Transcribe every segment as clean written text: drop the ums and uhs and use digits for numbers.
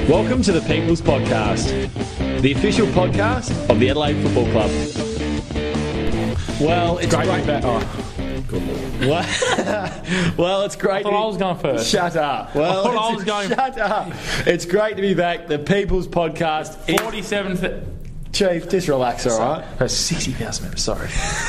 Welcome to the People's Podcast, the official podcast of the Adelaide Football Club. Well, it's great. Well, it's great. I thought I was going first. Shut up. Well, shut up. It's great to be back. The People's Podcast. 47th. Chief, just relax, all right? 60,000 members. Sorry.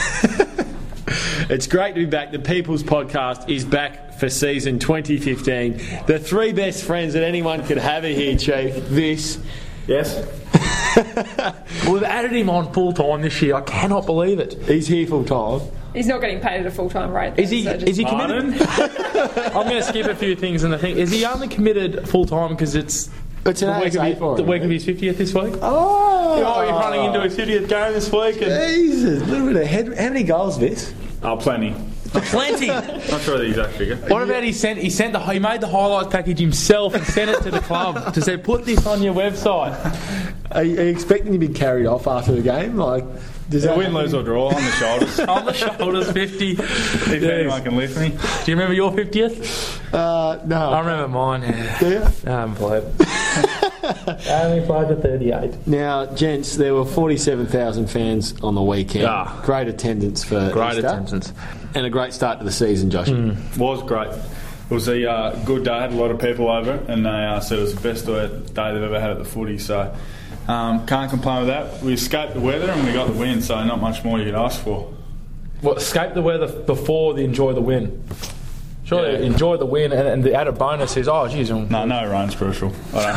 It's great to be back. The People's Podcast is back for season 2015. The three best friends that anyone could have are here, Chief. This. Yes. We've added him on full time this year. I cannot believe it. He's here full time. He's not getting paid at a full-time rate. Is he committed? I'm going to skip a few things in the thing. Is he only committed full-time because it's the week of his 50th this week? Oh, he's running into his 50th game this week. Jesus, a little bit ahead. How many goals, Vince? Oh, plenty. Plenty. Not sure the exact figure. What about he made the highlights package himself and sent it to the club to say, put this on your website. Are you expecting to be carried off after the game? Win, lose or draw on the shoulders. On the shoulders, 50. If anyone can lift me. Do you remember your 50th? No. I remember mine. Yeah. Do you? I haven't played. I only played to 38. Now, gents, there were 47,000 fans on the weekend. Great attendance for Great Easter. attendance. And a great start to the season, Josh. Was great. It was a good day. Had a lot of people over, and they said it was the best day they've ever had at the footy. So can't complain with that. We escaped the weather and we got the win. So not much more you could ask for. Well, escape the weather before the enjoy the win. Surely enjoy the win, and the added bonus is, no rain's crucial.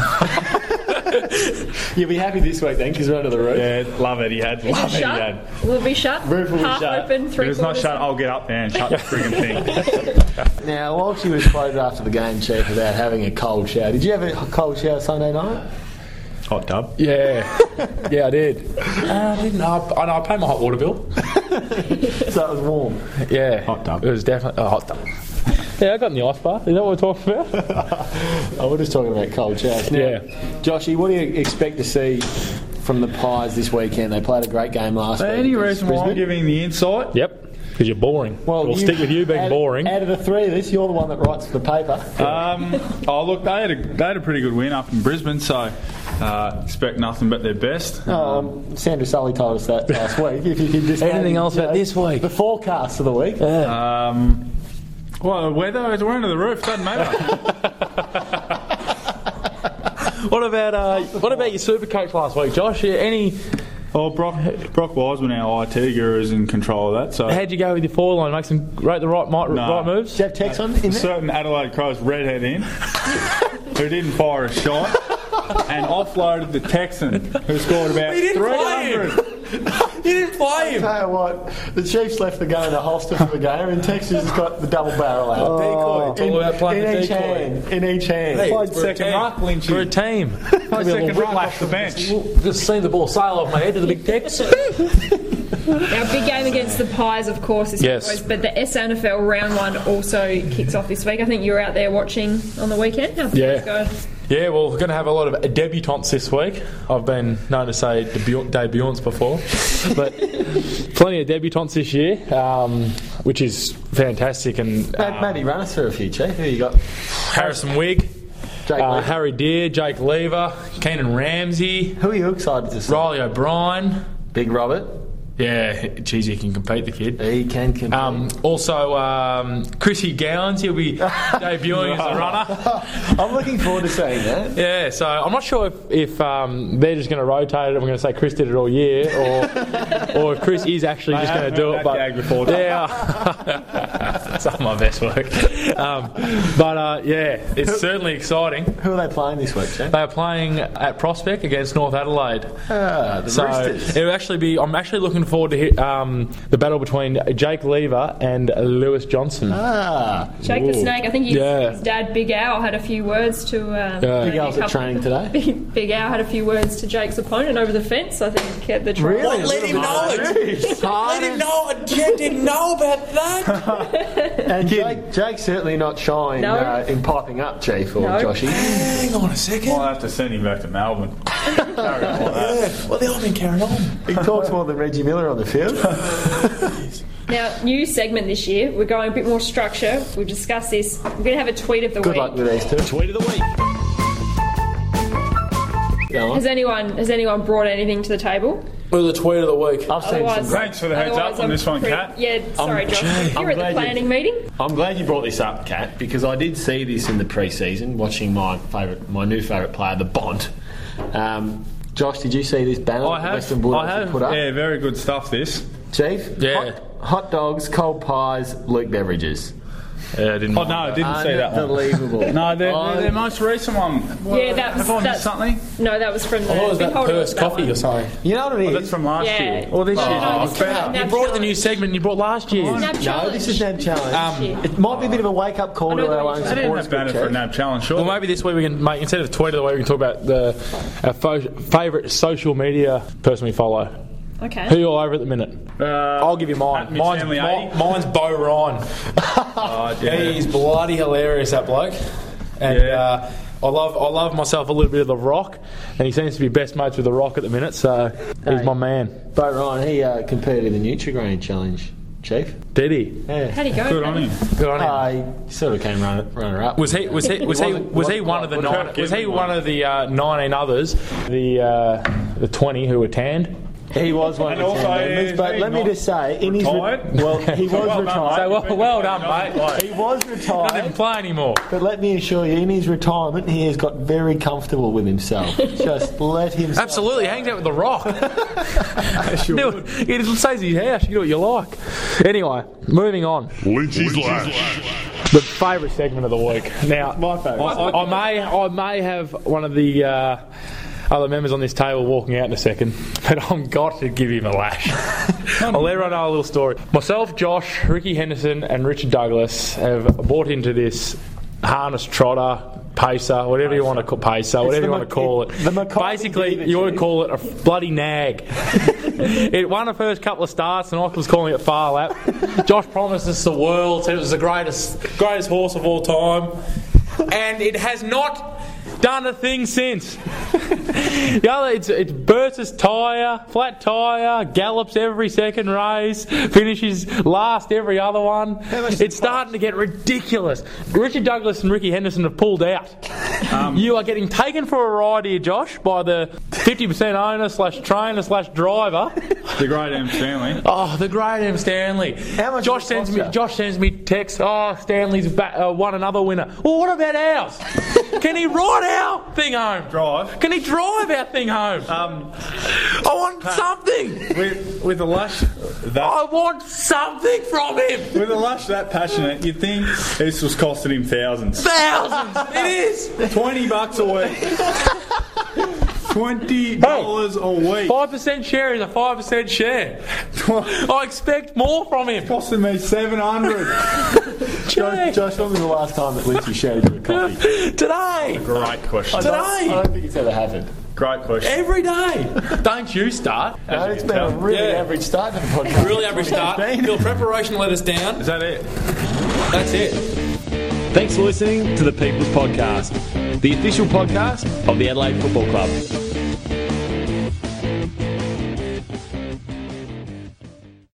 You'll be happy this week then, because we're under the roof. Yeah, love it. He had. Will it be shut? Roof will be half shut. open, If it's not shut, I'll get up there and shut the friggin' thing. Now, while she was quoted after the game, Chief, about having a cold shower, did you have a cold shower Sunday night? Hot tub. Yeah, I did. I didn't. I paid my hot water bill. So it was warm. Yeah, hot tub. It was definitely a hot tub. Yeah, I got in the ice bath. Is that what we're talking about? We're just talking about cold showers. Now, Joshy, what do you expect to see from the Pies this weekend? They played a great game last week. Any reason why I'm giving the insight? Yep. Because you're boring. Well, we'll stick with you being boring. Out of the three of this, you're the one that writes the paper. Look, they had a pretty good win up in Brisbane, so expect nothing but their best. Sandra Sully told us that last week. If you could just anything else about this week? The forecast for the week. Well, the weather, we're under the roof, doesn't matter. What about your super coach last week, Josh? Brock Wiseman, our IT guru, is in control of that. So how'd you go with your forward line? Make some right moves? Did you have text on in there? Certain Adelaide Crows redhead in who didn't fire a shot and offloaded the Texan who scored about 300. You didn't play him. I'll tell you what, the Chiefs left the gun in the holster for the game, and Texas has got the double barrel out. Decoy. It's all about playing the decoy. In each hand. Hey, played second ruck, Lynchy. For a team. Played second ruck off the bench. Just seen the ball sail off my head to the big Tex. Our big game against the Pies, of course, is close, but the SANFL round 1 also kicks off this week. I think you were out there watching on the weekend. How did it go? Yeah, well, we're going to have a lot of debutantes this week. I've been known to say debutantes before, but plenty of debutantes this year, which is fantastic. And Matty, run us through a few, Chief. Who you got? Harrison Wigg, Harry Deer, Jake Lever, Keenan Ramsey. Who are you excited to see? Riley O'Brien. Big Robert. Yeah, geez, he can compete, the kid. He can compete. Also, Chrissy Gowans, he'll be debuting as a runner. I'm looking forward to seeing that. Yeah, so I'm not sure if they're just going to rotate it and we're going to say Chris did it all year, or if Chris is actually just going to do it. But some of my best work. It's certainly exciting. Who are they playing this week, Jay? They are playing at Prospect against North Adelaide. The Roosters. It'll actually be. I'm actually looking forward to the battle between Jake Lever and Lewis Johnson. Jake the Snake. I think his dad, Big Al, had a few words to. Big Al's at training today. Big Al had a few words to Jake's opponent over the fence. I think at the trial. Really? Let him know it. Let him know it. Jet didn't know about that. And Jake's certainly not shying in piping up, Chief or Joshy. Hang on a second. I'll have to send him back to Melbourne. Well, they've all been carrying on. He talks more than Reggie Miller on the field. Now, new segment this year. We're going a bit more structure. We'll discuss this. We're going to have a tweet of the week. Good luck with these two. Tweet of the week. Has anyone brought anything to the table? Well, the tweet of the week. I've seen some. Thanks for the heads up on this one, Kat. Yeah, sorry, Josh. You're at the planning meeting. I'm glad you brought this up, Kat, because I did see this in the pre-season, watching my new favourite player, the Bont. Josh, did you see this banner Western Bulldogs put up? Yeah, very good stuff, this. Chief? Yeah. Hot dogs, cold pies, Luke beverages. Yeah, I didn't. Oh, no, I didn't see that one. Unbelievable. No, the most recent one. Yeah, Have I missed something? No, that was from the... was that Purse Coffee or something? You know what it is? That's from last year. Or this year. No, You brought the new segment you brought last year. NAB No, Challenge. this is NAB Challenge. It might be a bit of a wake-up call to our own I didn't supporters. have banner for a NAB challenge, sure. Well, maybe this week we can make, instead of tweet of the week, we can talk about our favourite social media person we follow. Okay. Who are you all over at the minute? I'll give you mine. Mine's Bo Ryan. He's bloody hilarious, that bloke. And I love myself a little bit of The Rock, and he seems to be best mates with The Rock at the minute, so he's my man. Bo Ryan, he competed in the Nutri-Grain Challenge, Chief. Did he? Yeah. How'd he go? Good on him. Good on him. He sort of came runner-up. Was he one of the 19 others? The 20 who were tanned? He was one of the 10 members, but let me just say, he was retired. So well done, mate. He was retired. Doesn't play anymore. But let me assure you, in his retirement, he has got very comfortable with himself. Just let him. Absolutely, hangs out with The Rock. He just stays in his house. You do what you like. Anyway, moving on. Lynchy's Lash. The favourite segment of the week. Now, My favourite. I may have one of the other members on this table walking out in a second, but I've got to give him a lash. I'll let everyone know a little story. Myself, Josh, Ricky Henderson and Richard Douglas have bought into this harness trotter, pacer, whatever you want to call whatever you want to call it. Basically, you would call it a bloody nag. It won the first couple of starts, and I was calling it Far Lap. Josh promised us the world, said it was the greatest horse of all time, and it has not done a thing since. It's bursts tyre, flat tyre, gallops every second race, finishes last every other one. It's starting to get ridiculous. Richard Douglas and Ricky Henderson have pulled out. You are getting taken for a ride here, Josh, by the 50% owner / trainer / driver. The great M. Stanley. Oh, the great M. Stanley. How much Josh sends me texts. Oh, Stanley's won another winner. Well, what about ours? Can he ride our thing home? Drive. Can he drive our thing home? I want something. With a lash I want something from him. with a lash that passionate, you'd think this was costing him thousands. Thousands. It is. $20 a week. $20 a week. 5% share is a 5% share. I expect more from him. Costing me $700. Josh, when was the last time that Lynchy shared you a coffee? Today. Great question. I don't think it's ever happened. Great question. Every day. Don't you start. No, it's been a really average start to the podcast. Really average start. Your preparation let us down. Is that it? That's it. Thanks for listening to the People's Podcast, the official podcast of the Adelaide Football Club.